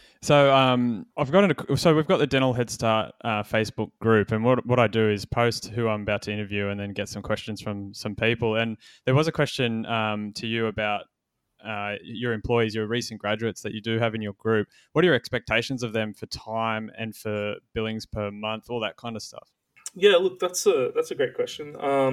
So we've got the Dental Head Start Facebook group, and what I do is post who I'm about to interview, and then get some questions from some people. And there was a question to you about your employees, your recent graduates that you do have in your group. What are your expectations of them for time and for billings per month, all that kind of stuff? Yeah, look, that's a great question.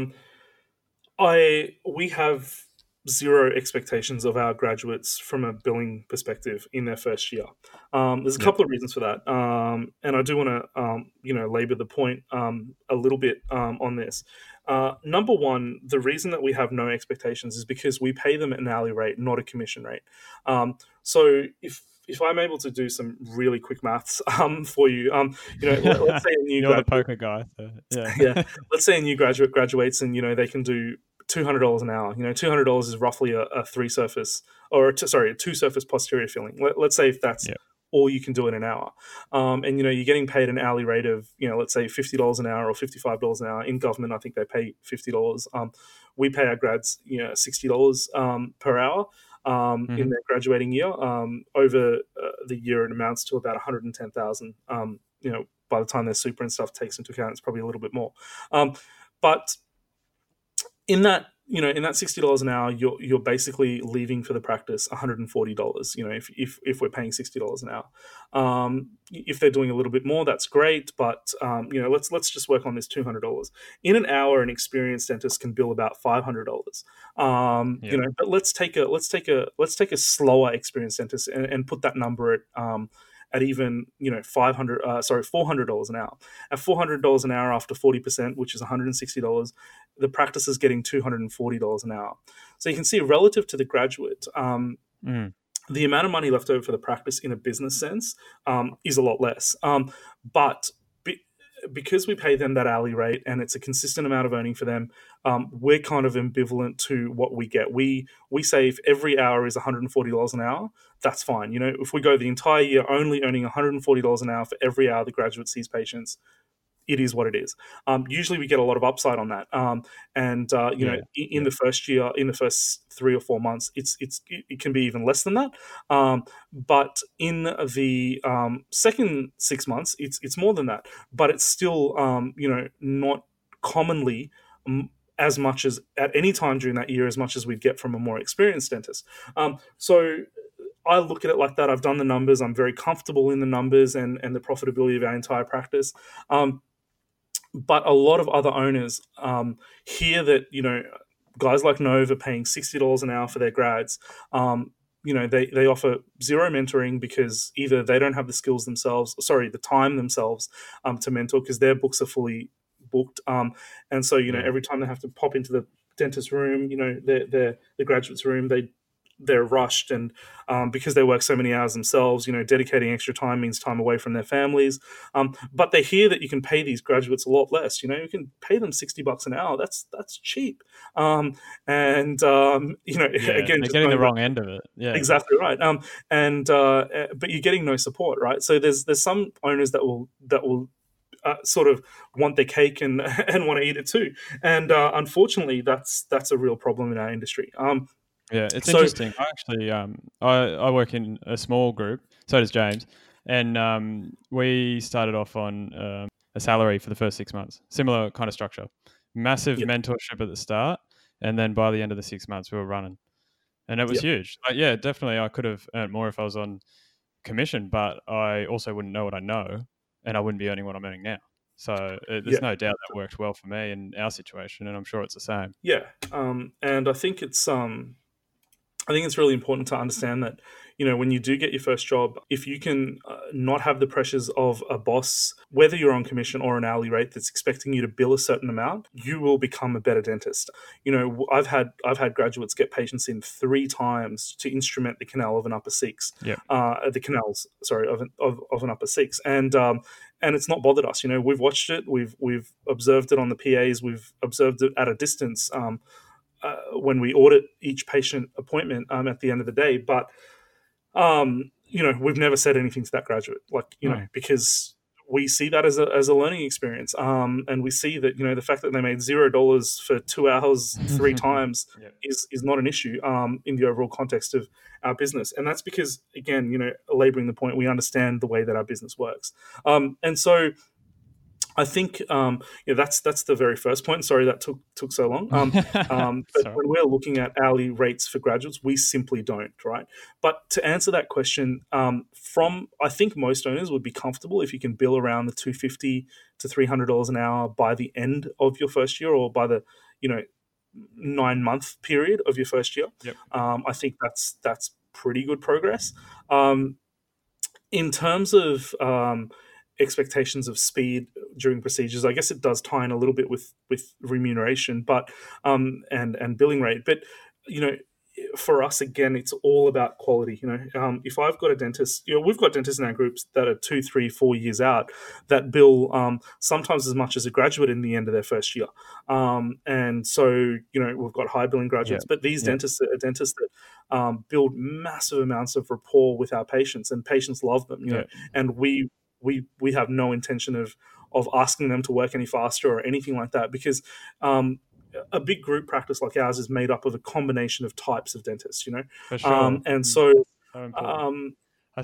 We have zero expectations of our graduates from a billing perspective in their first year. There's a couple of reasons for that, and I do want to labor the point a little bit on this. Number one, the reason that we have no expectations is because we pay them an hourly rate, not a commission rate. So if I'm able to do some really quick maths for you, let's say a new You're the poker guy. So, yeah. Let's say a new graduate graduates and they can do $200 an hour. $200 is roughly a two surface posterior filling. Let's say if that's all you can do in an hour, and you're getting paid an hourly rate of let's say $50 an hour or $55 an hour. In government, I think they pay $50. We pay our grads $60 per hour. In their graduating year. Over the year, it amounts to about $110,000. By the time their super and stuff takes into account, it's probably a little bit more. But in that in that $60 an hour, you're basically leaving for the practice $140. If we're paying $60 an hour, if they're doing a little bit more, that's great. But let's just work on this $200 in an hour. An experienced dentist can bill about $500. Yeah. But let's take a slower experienced dentist and put that number at even $400 an hour. At $400 an hour after 40%, which is $160, the practice is getting $240 an hour. So you can see relative to the graduate, the amount of money left over for the practice in a business sense is a lot less. But because we pay them that hourly rate and it's a consistent amount of earning for them, we're kind of ambivalent to what we get. We say if every hour is $140 an hour, that's fine. If we go the entire year only earning $140 an hour for every hour the graduate sees patients, it is what it is. Usually we get a lot of upside on that. In the first year, in the first 3 or 4 months, it can be even less than that. But in the second 6 months, it's more than that. But it's still, not commonly as much as at any time during that year, as much as we'd get from a more experienced dentist. So I look at it like that. I've done the numbers. I'm very comfortable in the numbers and the profitability of our entire practice. But a lot of other owners hear that, guys like Nove are paying $60 an hour for their grads. They offer zero mentoring because either they don't have the time themselves to mentor because their books are fully booked. And so, every time they have to pop into the dentist room, the graduate's room, they're rushed, and because they work so many hours themselves, dedicating extra time means time away from their families. But they hear that you can pay these graduates a lot less. You can pay them $60 an hour. That's cheap. Again, they're getting the wrong end of it. Yeah, exactly right. But you're getting no support, right? So there's some owners that will sort of want their cake and and want to eat it too. And unfortunately, that's a real problem in our industry. Yeah, it's interesting. I actually, I work in a small group. So does James, and we started off on a salary for the first 6 months. Similar kind of structure, massive mentorship at the start, and then by the end of the 6 months, we were running, and it was huge. Definitely, I could have earned more if I was on commission, but I also wouldn't know what I know, and I wouldn't be earning what I'm earning now. So there's no doubt that worked well for me in our situation, and I'm sure it's the same. Yeah, and I think it's really important to understand that, when you do get your first job, if you can not have the pressures of a boss, whether you're on commission or an hourly rate that's expecting you to bill a certain amount, you will become a better dentist. I've had graduates get patients in 3 times to instrument the canal of an upper 6. The canals, sorry, of an upper 6, and it's not bothered us. We've watched it, we've observed it on the PAs, we've observed it at a distance. When we audit each patient appointment at the end of the day. But, we've never said anything to that graduate, because we see that as a learning experience. And we see that, the fact that they made $0 for 2 hours 3 times is not an issue in the overall context of our business. And that's because, again, laboring the point, we understand the way that our business works. And so I think that's the very first point. Sorry that took so long. But when we're looking at hourly rates for graduates, we simply don't, right? But to answer that question, I think most owners would be comfortable if you can bill around the $250 to $300 an hour by the end of your first year, or by the 9-month period of your first year. I think that's pretty good progress. In terms of expectations of speed during procedures, I guess it does tie in a little bit with remuneration, but and billing rate. But for us, again, it's all about quality. If I've got a dentist, we've got dentists in our groups that are 2, 3, 4 years out that bill sometimes as much as a graduate in the end of their first year. And so we've got high billing graduates, but these dentists are dentists that build massive amounts of rapport with our patients, and patients love them. And we have no intention of asking them to work any faster or anything like that, because a big group practice like ours is made up of a combination of types of dentists, For sure. and so I think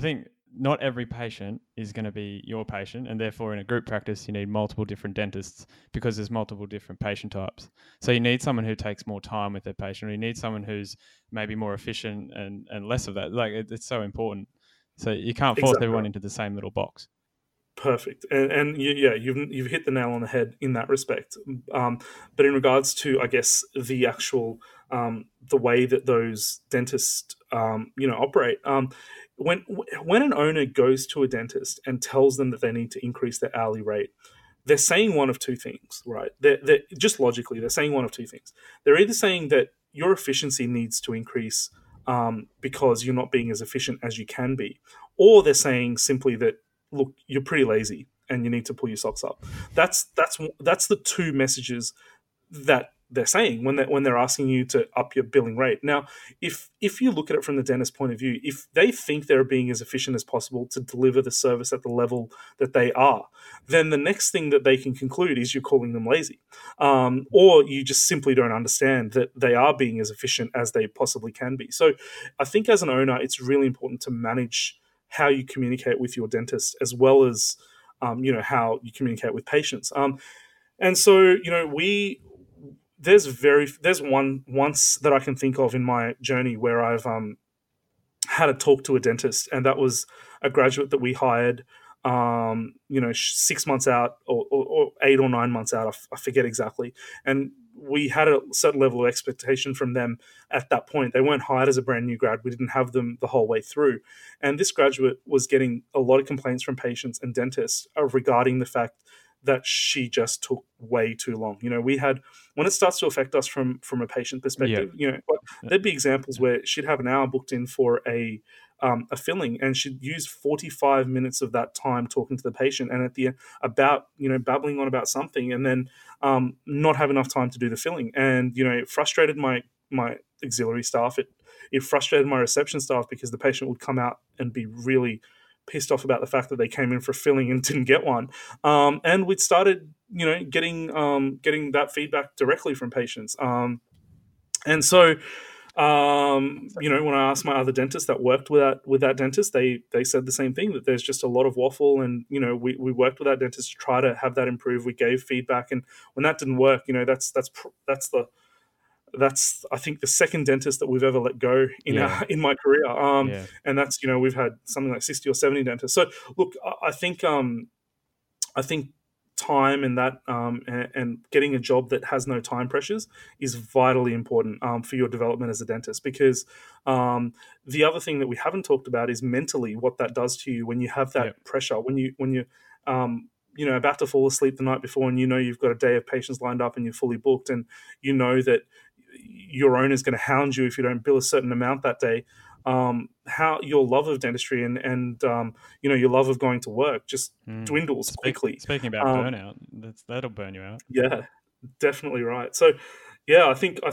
not every patient is going to be your patient, and therefore in a group practice you need multiple different dentists because there's multiple different patient types. So you need someone who takes more time with their patient, or you need someone who's maybe more efficient and less of that. Like it's so important. So you can't force Exactly. everyone into the same little box. Perfect, and you've hit the nail on the head in that respect. But in regards to, I guess, the actual the way that those dentists operate, when an owner goes to a dentist and tells them that they need to increase their hourly rate, they're saying one of two things, right? They're just logically, they're saying one of two things. They're either saying that your efficiency needs to increase because you're not being as efficient as you can be, or they're saying simply that, look, you're pretty lazy and you need to pull your socks up. That's the two messages that they're saying when they're asking you to up your billing rate. Now, if you look at it from the dentist point of view, if they think they're being as efficient as possible to deliver the service at the level that they are, then the next thing that they can conclude is you're calling them lazy, or you just simply don't understand that they are being as efficient as they possibly can be. So I think as an owner, it's really important to manage how you communicate with your dentist, as well as how you communicate with patients. And so there's one once that I can think of in my journey where I've had a talk to a dentist, and that was a graduate that we hired 6 months out, or 8 or 9 months out, I forget exactly. And we had a certain level of expectation from them at that point. They weren't hired as a brand new grad. We didn't have them the whole way through. And this graduate was getting a lot of complaints from patients and dentists regarding the fact that she just took way too long. We had, when it starts to affect us from a patient perspective, there'd be examples where she'd have an hour booked in for a filling, and she'd use 45 minutes of that time talking to the patient, and at the end babbling on about something, and then not have enough time to do the filling. And it frustrated my auxiliary staff. It frustrated my reception staff, because the patient would come out and be really pissed off about the fact that they came in for a filling and didn't get one. And we'd started getting that feedback directly from patients. And so when I asked my other dentists that worked with that dentist, they said the same thing, that there's just a lot of waffle. And we worked with that dentist to try to have that improve. We gave feedback, and when that didn't work, that's I think the second dentist that we've ever let go in my career. And that's we've had something like 60 or 70 dentists. So look, I think time and that and getting a job that has no time pressures is vitally important for your development as a dentist, because the other thing that we haven't talked about is mentally what that does to you when you have that pressure, when you about to fall asleep the night before, and you've got a day of patients lined up and you're fully booked, and that your owner's going to hound you if you don't bill a certain amount that day. How your love of dentistry and your love of going to work just dwindles quickly. Speaking about burnout, that'll burn you out. Yeah, definitely right. So, yeah, I think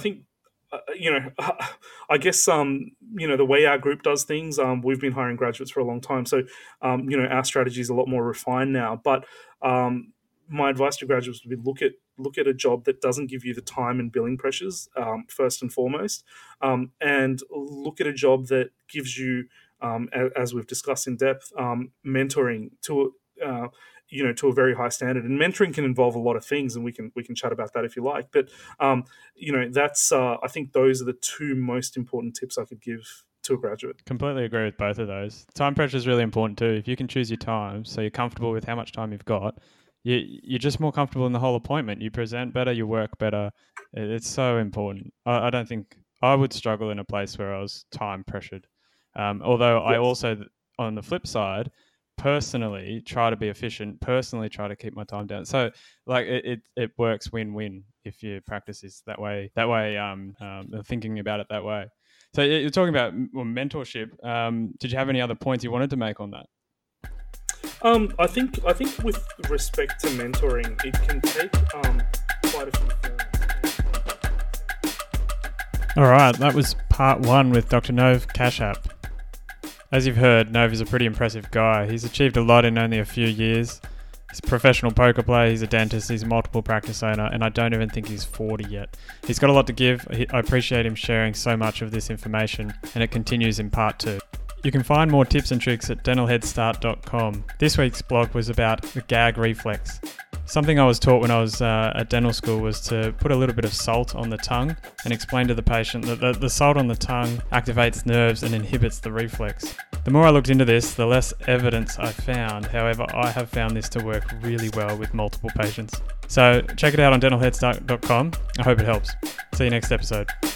I guess the way our group does things, we've been hiring graduates for a long time, so our strategy is a lot more refined now. But my advice to graduates would be look at a job that doesn't give you the time and billing pressures, first and foremost, and look at a job that gives you, as we've discussed in depth, mentoring to a very high standard. And mentoring can involve a lot of things, and we can chat about that if you like. But that's I think those are the two most important tips I could give to a graduate. Completely agree with both of those. Time pressure is really important too. If you can choose your time, so you're comfortable with how much time you've got, you're just more comfortable in the whole appointment. You present better, you work better. It's so important. I don't think I would struggle in a place where I was time pressured. Although I also, on the flip side, personally try to be efficient, personally try to keep my time down. So like it works win-win if your practice is that way, thinking about it that way. So you're talking about mentorship. Did you have any other points you wanted to make on that? I think with respect to mentoring, it can take quite a few forms. All right, that was part one with Dr. Nov Kashyap. As you've heard, Nov is a pretty impressive guy. He's achieved a lot in only a few years. He's a professional poker player, he's a dentist, he's a multiple practice owner, and I don't even think he's 40 yet. He's got a lot to give. I appreciate him sharing so much of this information, and it continues in part two. You can find more tips and tricks at dentalheadstart.com. This week's blog was about the gag reflex. Something I was taught when I was at dental school was to put a little bit of salt on the tongue and explain to the patient that the salt on the tongue activates nerves and inhibits the reflex. The more I looked into this, the less evidence I found. However, I have found this to work really well with multiple patients. So check it out on dentalheadstart.com. I hope it helps. See you next episode.